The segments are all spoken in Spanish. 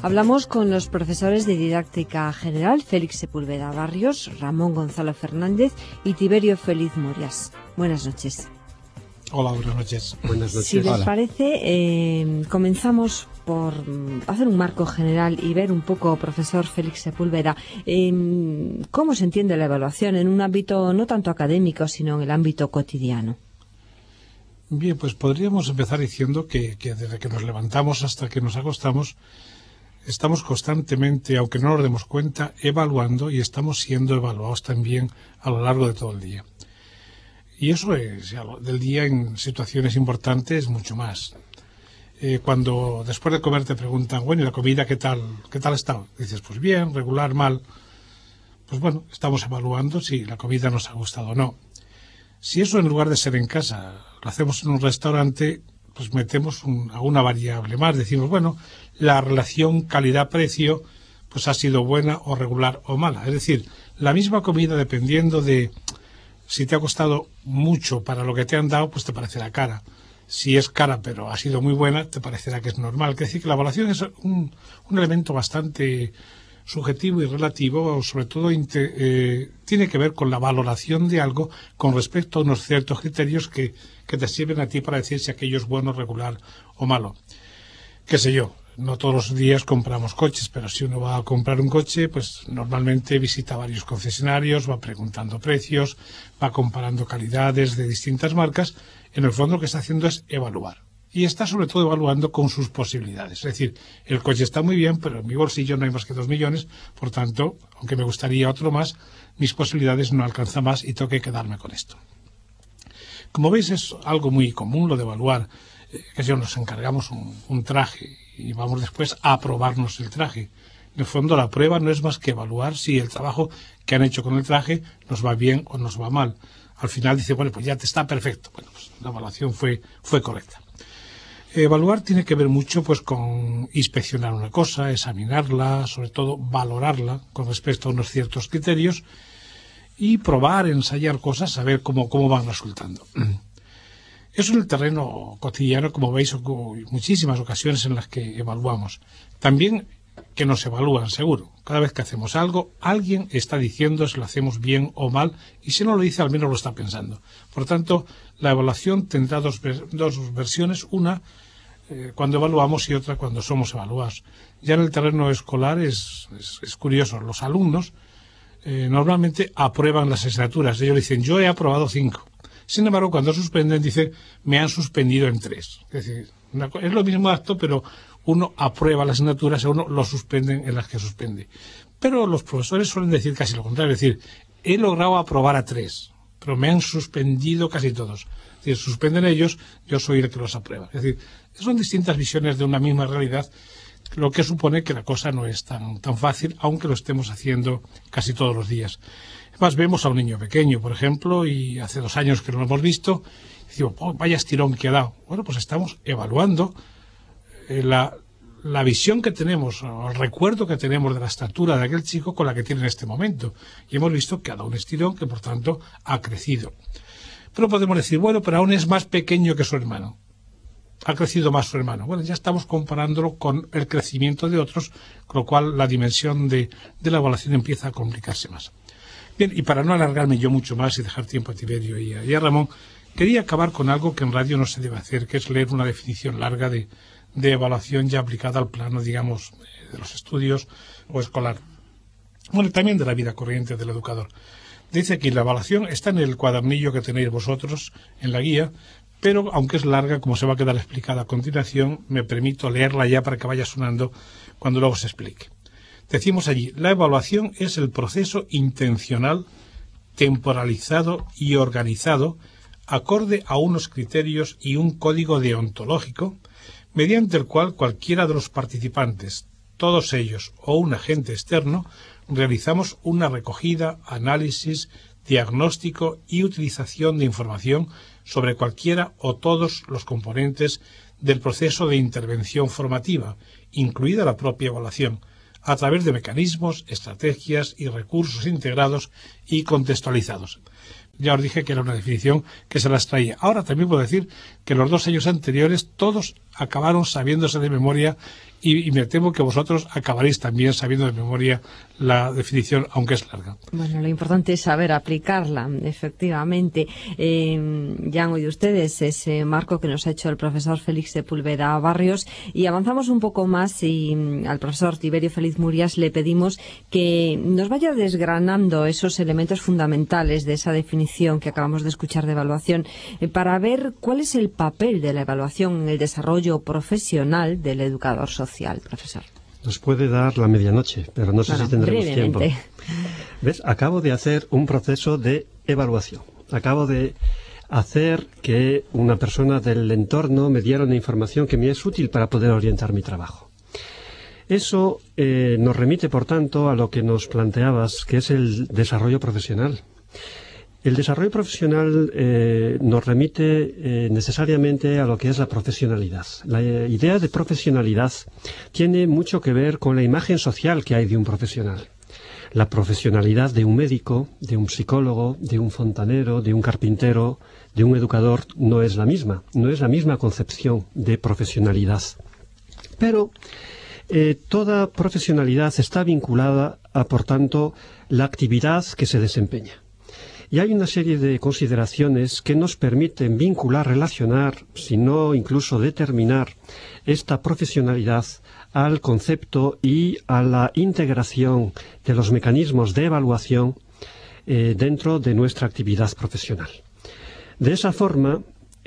Hablamos con los profesores de Didáctica General, Félix Sepúlveda Barrios, Ramón Gonzalo Fernández y Tiberio Félix Murias. Buenas noches. Hola, buenas noches. Buenas noches. Si les parece, comenzamos por hacer un marco general y ver un poco, profesor Félix Sepúlveda, cómo se entiende la evaluación en un ámbito no tanto académico, sino en el ámbito cotidiano. Bien, pues podríamos empezar diciendo que desde que nos levantamos hasta que nos acostamos, estamos constantemente, aunque no nos demos cuenta, evaluando y estamos siendo evaluados también a lo largo de todo el día. Y eso es, del día en situaciones importantes, mucho más. Cuando después de comer te preguntan, bueno, ¿y la comida qué tal ha estado? Dices, pues bien, regular, mal. Pues bueno, estamos evaluando si la comida nos ha gustado o no. Si eso en lugar de ser en casa, lo hacemos en un restaurante, pues metemos alguna variable más. Decimos, bueno, la relación calidad-precio pues ha sido buena o regular o mala. Es decir, la misma comida, dependiendo de si te ha costado mucho para lo que te han dado, pues te parecerá cara. Si es cara pero ha sido muy buena, te parecerá que es normal. Es decir, que la evaluación es un elemento bastante subjetivo y relativo, sobre todo tiene que ver con la valoración de algo con respecto a unos ciertos criterios que te sirven a ti para decir si aquello es bueno, regular o malo. Qué sé yo, no todos los días compramos coches, pero si uno va a comprar un coche, pues normalmente visita varios concesionarios, va preguntando precios, va comparando calidades de distintas marcas. En el fondo lo que está haciendo es evaluar. Y está sobre todo evaluando con sus posibilidades. Es decir, el coche está muy bien, pero en mi bolsillo no hay más que 2 millones, por tanto, aunque me gustaría otro más, mis posibilidades no alcanzan más y tengo que quedarme con esto. Como veis, es algo muy común lo de evaluar, que si nos encargamos un traje y vamos después a probarnos el traje. En el fondo, la prueba no es más que evaluar si el trabajo que han hecho con el traje nos va bien o nos va mal. Al final dice, bueno, pues ya te está perfecto. Bueno, pues la evaluación fue correcta. Evaluar tiene que ver mucho pues con inspeccionar una cosa, examinarla, sobre todo valorarla con respecto a unos ciertos criterios y probar, ensayar cosas, saber cómo van resultando. Eso en el terreno cotidiano, como veis, hay muchísimas ocasiones en las que evaluamos. También que nos evalúan, seguro. Cada vez que hacemos algo, alguien está diciendo si lo hacemos bien o mal, y si no lo dice, al menos lo está pensando. Por tanto, la evaluación tendrá dos versiones, una cuando evaluamos y otra cuando somos evaluados. Ya en el terreno escolar es curioso, los alumnos normalmente aprueban las asignaturas. Ellos dicen, yo he aprobado 5. Sin embargo, cuando suspenden, dicen, me han suspendido en 3. Es decir, es lo mismo acto, pero uno aprueba las asignaturas y a uno lo suspenden en las que suspende. Pero los profesores suelen decir casi lo contrario, es decir, he logrado aprobar a 3, pero me han suspendido casi todos. Es decir, suspenden ellos, yo soy el que los aprueba. Es decir, son distintas visiones de una misma realidad, lo que supone que la cosa no es tan fácil, aunque lo estemos haciendo casi todos los días. Además, vemos a un niño pequeño, por ejemplo, y hace 2 años que no lo hemos visto, y decimos, oh, vaya estirón que ha dado. Bueno, pues estamos evaluando la visión que tenemos, o el recuerdo que tenemos de la estatura de aquel chico con la que tiene en este momento. Y hemos visto que ha dado un estirón que, por tanto, ha crecido. Pero podemos decir, bueno, pero aún es más pequeño que su hermano. Ha crecido más su hermano. Bueno, ya estamos comparándolo con el crecimiento de otros, con lo cual la dimensión de la evaluación empieza a complicarse más. Bien, y para no alargarme yo mucho más y dejar tiempo a Tiberio y a Ramón, quería acabar con algo que en radio no se debe hacer, que es leer una definición larga de evaluación ya aplicada al plano, digamos, de los estudios o escolar. Bueno, también de la vida corriente del educador. Dice aquí, la evaluación está en el cuadernillo que tenéis vosotros, en la guía, pero aunque es larga, como se va a quedar explicada a continuación, me permito leerla ya para que vaya sonando cuando luego se explique. Decimos allí, la evaluación es el proceso intencional, temporalizado y organizado, acorde a unos criterios y un código deontológico, mediante el cual cualquiera de los participantes, todos ellos o un agente externo, realizamos una recogida, análisis, diagnóstico y utilización de información sobre cualquiera o todos los componentes del proceso de intervención formativa, incluida la propia evaluación, a través de mecanismos, estrategias y recursos integrados y contextualizados. Ya os dije que era una definición que se las traía. Ahora también puedo decir que los 2 años anteriores todos acabaron sabiéndose de memoria y me temo que vosotros acabaréis también sabiendo de memoria la definición, aunque es larga. Bueno, lo importante es saber aplicarla, efectivamente. Ya han oído ustedes ese marco que nos ha hecho el profesor Félix Sepúlveda Barrios, y avanzamos un poco más y al profesor Tiberio Félix Murias le pedimos que nos vaya desgranando esos elementos fundamentales de esa definición que acabamos de escuchar de evaluación, para ver cuál es el papel de la evaluación en el desarrollo profesional del educador social, profesor. Nos puede dar la medianoche, pero no sé si tendremos tiempo. ¿Ves? Acabo de hacer un proceso de evaluación. Acabo de hacer que una persona del entorno me diera una información que me es útil para poder orientar mi trabajo. Eso nos remite, por tanto, a lo que nos planteabas, que es el desarrollo profesional. El desarrollo profesional nos remite necesariamente a lo que es la profesionalidad. La idea de profesionalidad tiene mucho que ver con la imagen social que hay de un profesional. La profesionalidad de un médico, de un psicólogo, de un fontanero, de un carpintero, de un educador, no es la misma concepción de profesionalidad. Pero toda profesionalidad está vinculada a, por tanto, la actividad que se desempeña. Y hay una serie de consideraciones que nos permiten vincular, relacionar, si no incluso determinar esta profesionalidad al concepto y a la integración de los mecanismos de evaluación dentro de nuestra actividad profesional. De esa forma,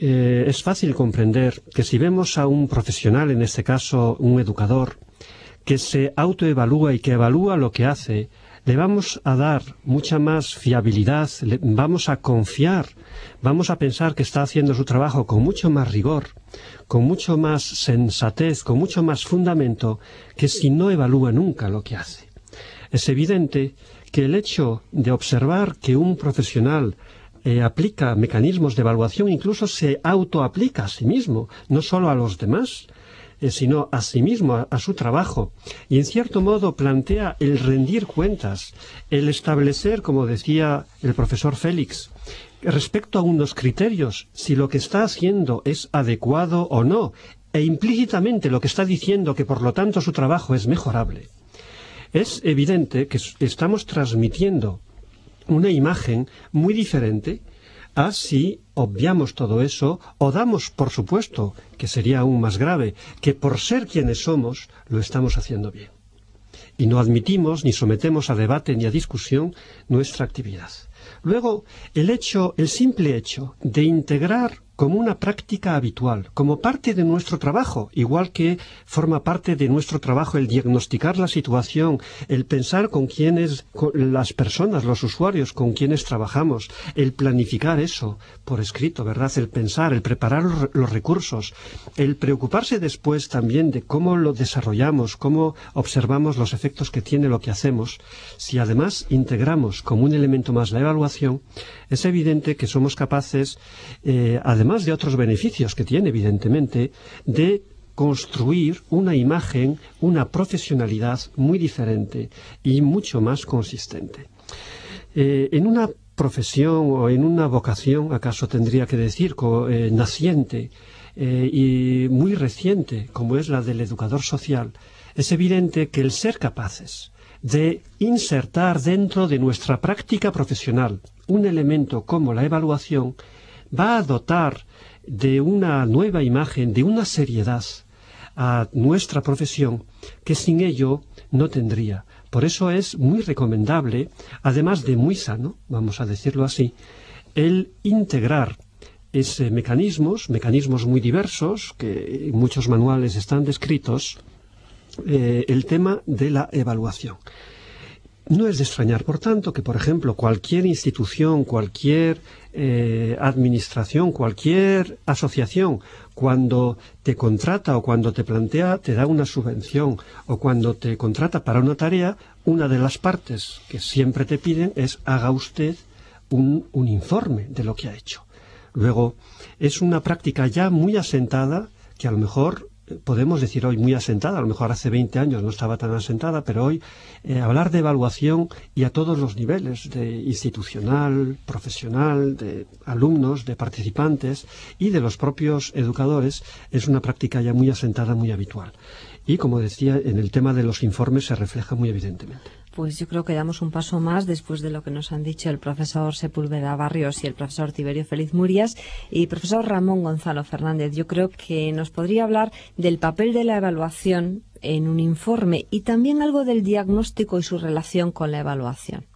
es fácil comprender que si vemos a un profesional, en este caso un educador, que se autoevalúa y que evalúa lo que hace, le vamos a dar mucha más fiabilidad, vamos a confiar, vamos a pensar que está haciendo su trabajo con mucho más rigor, con mucho más sensatez, con mucho más fundamento, que si no evalúa nunca lo que hace. Es evidente que el hecho de observar que un profesional aplica mecanismos de evaluación, incluso se autoaplica a sí mismo, no solo a los demás, sino a sí mismo, a su trabajo, y en cierto modo plantea el rendir cuentas, el establecer, como decía el profesor Félix, respecto a unos criterios, si lo que está haciendo es adecuado o no, e implícitamente lo que está diciendo que por lo tanto su trabajo es mejorable. Es evidente que estamos transmitiendo una imagen muy diferente a si obviamos todo eso o damos por supuesto, que sería aún más grave, que por ser quienes somos lo estamos haciendo bien. Y no admitimos ni sometemos a debate ni a discusión nuestra actividad. Luego, el simple hecho de integrar como una práctica habitual, como parte de nuestro trabajo, igual que forma parte de nuestro trabajo el diagnosticar la situación, el pensar con las personas, los usuarios con quienes trabajamos, el planificar eso por escrito, ¿verdad? El pensar, el preparar los recursos, el preocuparse después también de cómo lo desarrollamos, cómo observamos los efectos que tiene lo que hacemos. Si además integramos como un elemento más la evaluación, es evidente que somos capaces, además de otros beneficios que tiene, evidentemente, de construir una imagen, una profesionalidad muy diferente y mucho más consistente. En una profesión o en una vocación, acaso tendría que decir, naciente y muy reciente, como es la del educador social, es evidente que el ser capaces de insertar dentro de nuestra práctica profesional un elemento como la evaluación va a dotar de una nueva imagen, de una seriedad a nuestra profesión que sin ello no tendría. Por eso es muy recomendable, además de muy sano, vamos a decirlo así, el integrar mecanismos muy diversos, que en muchos manuales están descritos, el tema de la evaluación. No es de extrañar, por tanto, que, por ejemplo, cualquier institución, cualquier administración, cualquier asociación, cuando te contrata o cuando te plantea, te da una subvención, o cuando te contrata para una tarea, una de las partes que siempre te piden es haga usted un informe de lo que ha hecho. Luego, es una práctica ya muy asentada que a lo mejor podemos decir hoy muy asentada, a lo mejor hace 20 años no estaba tan asentada, pero hoy hablar de evaluación y a todos los niveles, de institucional, profesional, de alumnos, de participantes y de los propios educadores, es una práctica ya muy asentada, muy habitual. Y, como decía, en el tema de los informes se refleja muy evidentemente. Pues yo creo que damos un paso más después de lo que nos han dicho el profesor Sepúlveda Barrios y el profesor Tiberio Félix Murias y profesor Ramón Gonzalo Fernández. Yo creo que nos podría hablar del papel de la evaluación en un informe y también algo del diagnóstico y su relación con la evaluación.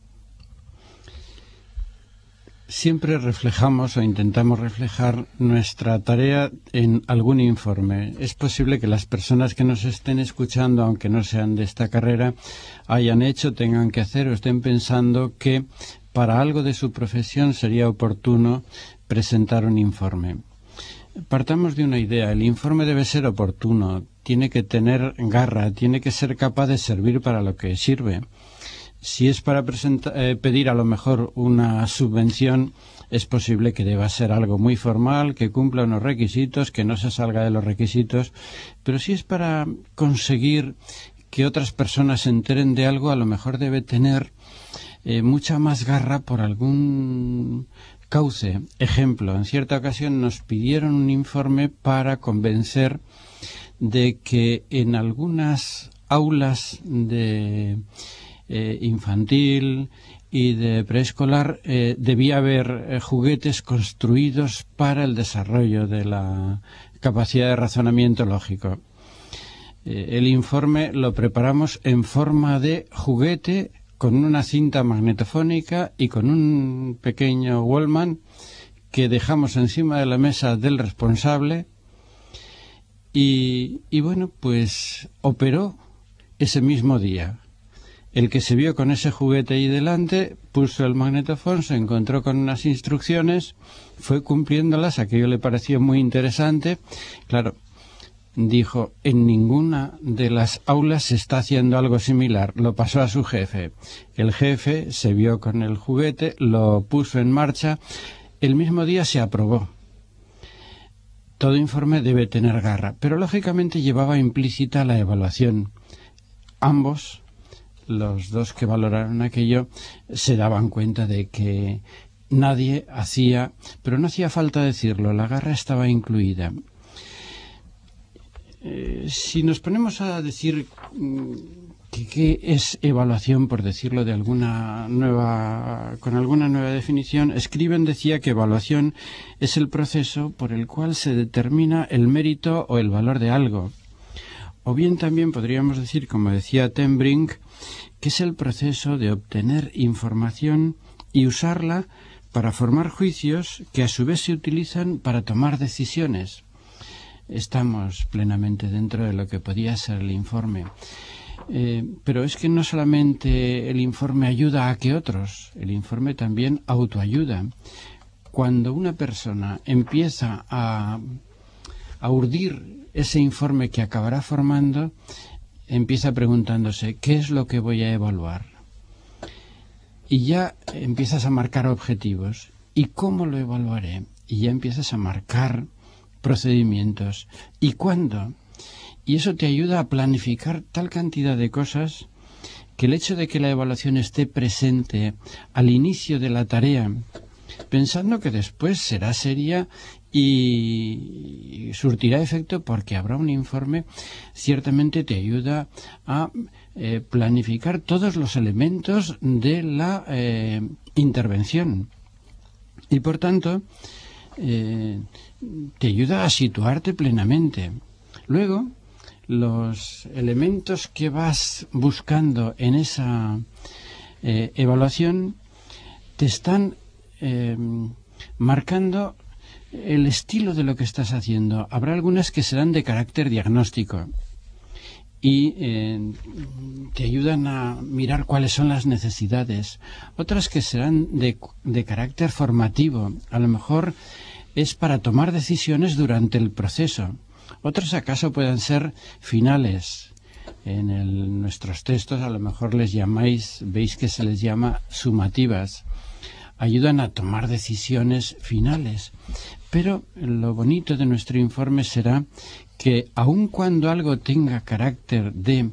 Siempre reflejamos o intentamos reflejar nuestra tarea en algún informe. Es posible que las personas que nos estén escuchando, aunque no sean de esta carrera, hayan hecho, tengan que hacer o estén pensando que para algo de su profesión sería oportuno presentar un informe. Partamos de una idea. El informe debe ser oportuno, tiene que tener garra, tiene que ser capaz de servir para lo que sirve. Si es para pedir a lo mejor una subvención, es posible que deba ser algo muy formal, que cumpla unos requisitos, que no se salga de los requisitos, pero si es para conseguir que otras personas se enteren de algo, a lo mejor debe tener mucha más garra por algún cauce. Ejemplo, en cierta ocasión nos pidieron un informe para convencer de que en algunas aulas de infantil y de preescolar debía haber juguetes construidos para el desarrollo de la capacidad de razonamiento lógico. El informe lo preparamos en forma de juguete con una cinta magnetofónica y con un pequeño Wallman que dejamos encima de la mesa del responsable y bueno, pues operó ese mismo día. El que se vio con ese juguete ahí delante, puso el magnetofón, se encontró con unas instrucciones, fue cumpliéndolas, aquello le pareció muy interesante. Claro, dijo, en ninguna de las aulas se está haciendo algo similar. Lo pasó a su jefe. El jefe se vio con el juguete, lo puso en marcha. El mismo día se aprobó. Todo informe debe tener garra, pero lógicamente llevaba implícita la evaluación. Ambos, los dos que valoraron aquello, se daban cuenta de que nadie hacía, pero no hacía falta decirlo, la garra estaba incluida. Si nos ponemos a decir qué es evaluación, por decirlo de con alguna nueva definición, Scriven decía que evaluación es el proceso por el cual se determina el mérito o el valor de algo. O bien también podríamos decir, como decía Ten Brink, que es el proceso de obtener información y usarla para formar juicios que a su vez se utilizan para tomar decisiones. Estamos plenamente dentro de lo que podía ser el informe. Pero es que no solamente el informe ayuda a que otros, el informe también autoayuda. Cuando una persona empieza a urdir ese informe que acabará formando, empieza preguntándose, ¿qué es lo que voy a evaluar? Y ya empiezas a marcar objetivos. ¿Y cómo lo evaluaré? Y ya empiezas a marcar procedimientos. ¿Y cuándo? Y eso te ayuda a planificar tal cantidad de cosas que el hecho de que la evaluación esté presente al inicio de la tarea, pensando que después será seria y surtirá efecto porque habrá un informe, ciertamente te ayuda a planificar todos los elementos de la intervención. Y por tanto, te ayuda a situarte plenamente. Luego, los elementos que vas buscando en esa evaluación te están marcando el estilo de lo que estás haciendo. Habrá algunas que serán de carácter diagnóstico y te ayudan a mirar cuáles son las necesidades. Otras que serán de carácter formativo. A lo mejor es para tomar decisiones durante el proceso. Otros acaso puedan ser finales. En nuestros textos a lo mejor veis que se les llama sumativas. Ayudan a tomar decisiones finales. Pero lo bonito de nuestro informe será que aun cuando algo tenga carácter de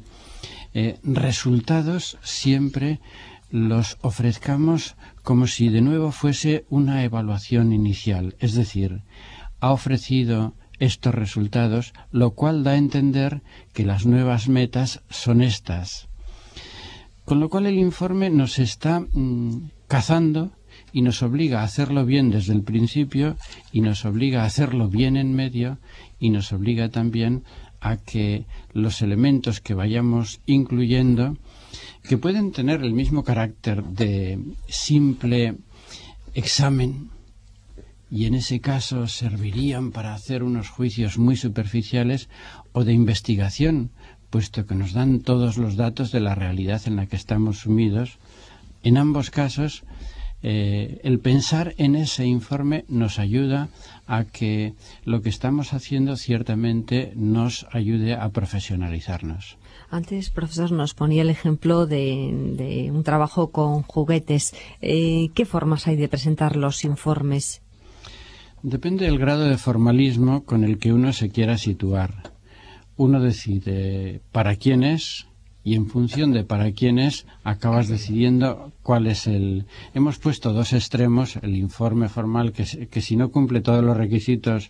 resultados, siempre los ofrezcamos como si de nuevo fuese una evaluación inicial. Es decir, ha ofrecido estos resultados, lo cual da a entender que las nuevas metas son estas. Con lo cual el informe nos está cazando y nos obliga a hacerlo bien desde el principio y nos obliga a hacerlo bien en medio y nos obliga también a que los elementos que vayamos incluyendo, que pueden tener el mismo carácter de simple examen y en ese caso servirían para hacer unos juicios muy superficiales, o de investigación, puesto que nos dan todos los datos de la realidad en la que estamos sumidos. En ambos casos, el pensar en ese informe nos ayuda a que lo que estamos haciendo ciertamente nos ayude a profesionalizarnos. Antes, profesor, nos ponía el ejemplo de un trabajo con juguetes. ¿Qué formas hay de presentar los informes? Depende del grado de formalismo con el que uno se quiera situar. Uno decide para quién es y en función de para quién es acabas decidiendo cuál es el... Hemos puesto dos extremos, el informe formal que si no cumple todos los requisitos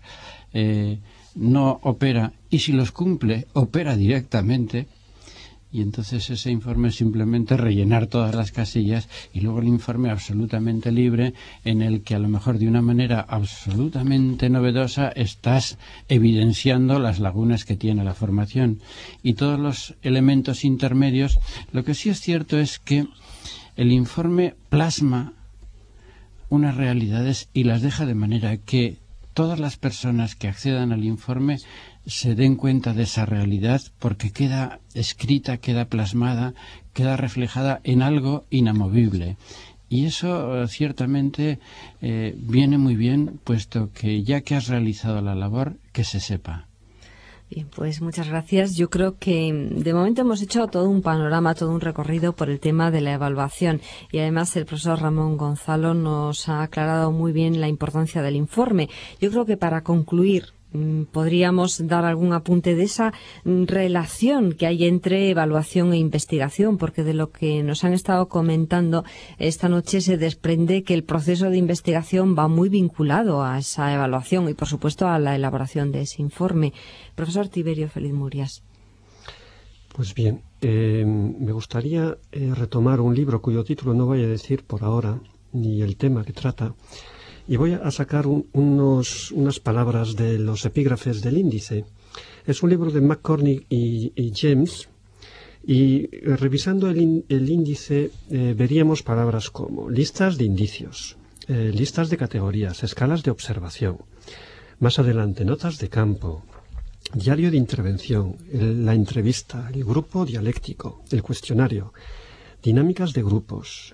no opera, y si los cumple opera directamente. Y entonces ese informe es simplemente rellenar todas las casillas, y luego el informe absolutamente libre en el que a lo mejor de una manera absolutamente novedosa estás evidenciando las lagunas que tiene la formación. Y todos los elementos intermedios, lo que sí es cierto es que el informe plasma unas realidades y las deja de manera que todas las personas que accedan al informe se den cuenta de esa realidad, porque queda escrita, queda plasmada, queda reflejada en algo inamovible. Y eso ciertamente viene muy bien, puesto que ya que has realizado la labor, que se sepa. Bien, pues muchas gracias. Yo creo que de momento hemos hecho todo un panorama, todo un recorrido por el tema de la evaluación, y además el profesor Ramón Gonzalo nos ha aclarado muy bien la importancia del informe. Yo creo que para concluir podríamos dar algún apunte de esa relación que hay entre evaluación e investigación, porque de lo que nos han estado comentando esta noche se desprende que el proceso de investigación va muy vinculado a esa evaluación y, por supuesto, a la elaboración de ese informe. Profesor Tiberio Feliz Murias. Pues bien, me gustaría retomar un libro cuyo título no voy a decir por ahora, ni el tema que trata. Y voy a sacar unas palabras de los epígrafes del índice. Es un libro de McCormick y James, y revisando el índice veríamos palabras como listas de indicios, listas de categorías, escalas de observación. Más adelante, notas de campo, diario de intervención, la entrevista, el grupo dialéctico, el cuestionario, dinámicas de grupos,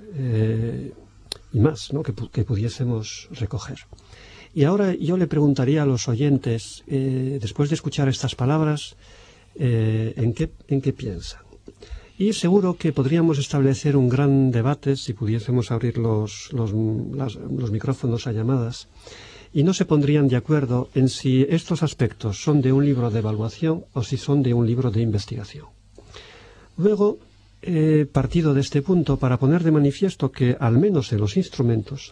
y más, ¿no?, que pudiésemos recoger. Y ahora yo le preguntaría a los oyentes, después de escuchar estas palabras, ¿en qué piensan? Y seguro que podríamos establecer un gran debate si pudiésemos abrir los micrófonos a llamadas, y no se pondrían de acuerdo en si estos aspectos son de un libro de evaluación o si son de un libro de investigación. Luego, partido de este punto para poner de manifiesto que al menos en los instrumentos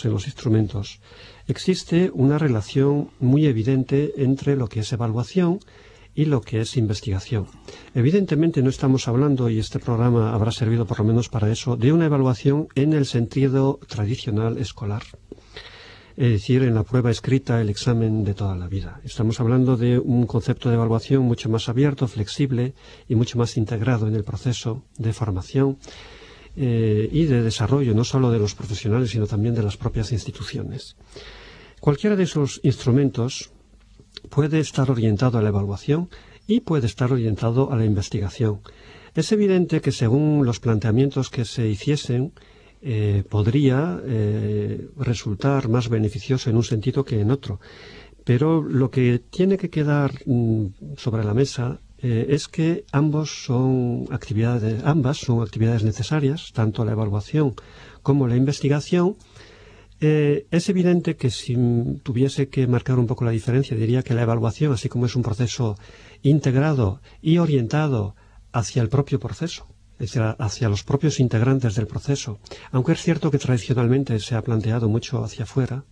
existe una relación muy evidente entre lo que es evaluación y lo que es investigación. Evidentemente no estamos hablando, y este programa habrá servido por lo menos para eso, de una evaluación en el sentido tradicional escolar, es decir, en la prueba escrita, el examen de toda la vida. Estamos hablando de un concepto de evaluación mucho más abierto, flexible y mucho más integrado en el proceso de formación y de desarrollo, no solo de los profesionales, sino también de las propias instituciones. Cualquiera de esos instrumentos puede estar orientado a la evaluación y puede estar orientado a la investigación. Es evidente que según los planteamientos que se hiciesen, podría resultar más beneficioso en un sentido que en otro. Pero lo que tiene que quedar sobre la mesa es que ambas son actividades necesarias, tanto la evaluación como la investigación, Es evidente que si tuviese que marcar un poco la diferencia, diría que la evaluación, así como es un proceso integrado y orientado hacia el propio proceso, es decir, hacia los propios integrantes del proceso, aunque es cierto que tradicionalmente se ha planteado mucho hacia afuera,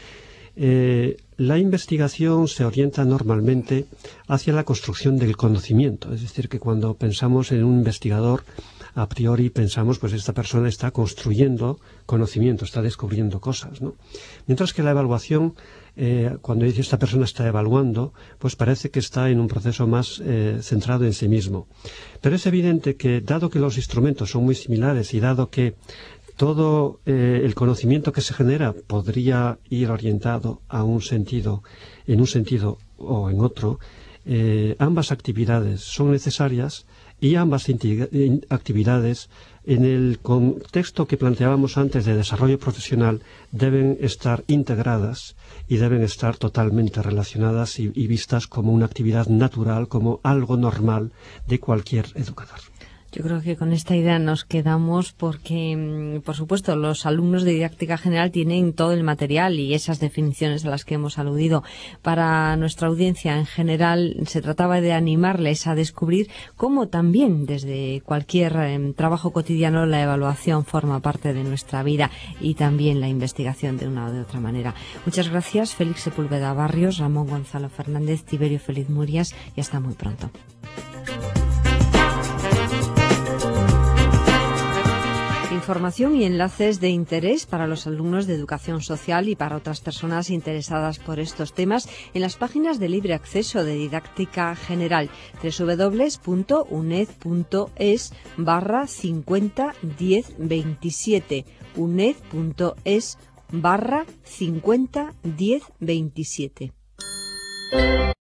la investigación se orienta normalmente hacia la construcción del conocimiento. Es decir, que cuando pensamos en un investigador, a priori pensamos, pues esta persona está construyendo conocimiento, está descubriendo cosas, ¿no? Mientras que la evaluación, cuando dice esta persona está evaluando, pues parece que está en un proceso más centrado en sí mismo. Pero es evidente que, dado que los instrumentos son muy similares y dado que todo el conocimiento que se genera podría ir orientado a un sentido, en un sentido o en otro, ambas actividades son necesarias y ambas actividades, en el contexto que planteábamos antes de desarrollo profesional, deben estar integradas y deben estar totalmente relacionadas y vistas como una actividad natural, como algo normal de cualquier educador. Yo creo que con esta idea nos quedamos porque, por supuesto, los alumnos de didáctica general tienen todo el material y esas definiciones a las que hemos aludido. Para nuestra audiencia en general se trataba de animarles a descubrir cómo también desde cualquier trabajo cotidiano la evaluación forma parte de nuestra vida y también la investigación de una o de otra manera. Muchas gracias, Félix Sepúlveda Barrios, Ramón Gonzalo Fernández, Tiberio Feliz Murias, y hasta muy pronto. Información y enlaces de interés para los alumnos de educación social y para otras personas interesadas por estos temas en las páginas de libre acceso de Didáctica General, www.uned.es/501027, uned.es/501027.